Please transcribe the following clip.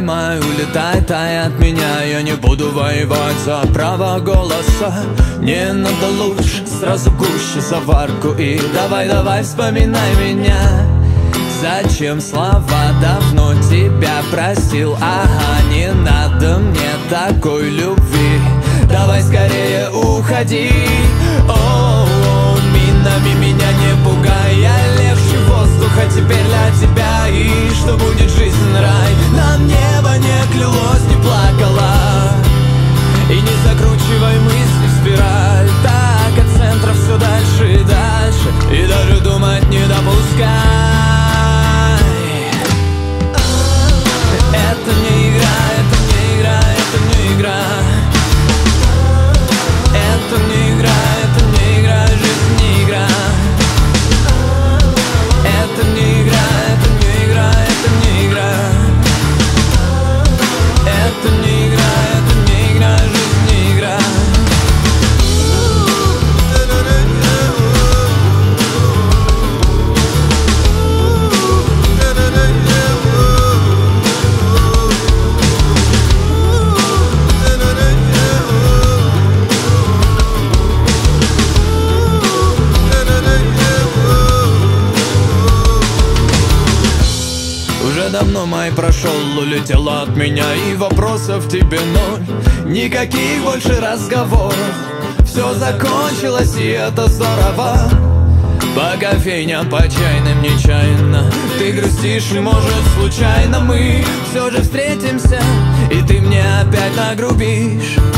май, улетай, тай от меня. Я не буду воевать за право голоса. Не надо лучше, сразу гуще заварку. И давай, вспоминай меня. Зачем слова, давно тебя просил. Ага, не надо мне такой любви. Давай скорее уходи. О, минами меня не пугай. Я легче воздуха теперь для тебя. И что будет жизнь рай. Нам небо не клялось, не плакало. И не закручивай мысли в спираль. Так от центра все дальше и дальше. И даже думать не допускай. Это не игра, это не игра, это не игра. Это не игра, это не игра, жизнь не игра. Это не игра, это не игра, это не игра. Это не игра, это не игра, жизнь не игра. Уже давно май прошел, улетела от меня. И вопросов тебе ноль. Никаких больше разговоров. Все закончилось, и это здорово. По кофейням, по чайным нечаянно. Ты грустишь, и может случайно мы все же встретимся. И ты мне опять нагрубишь.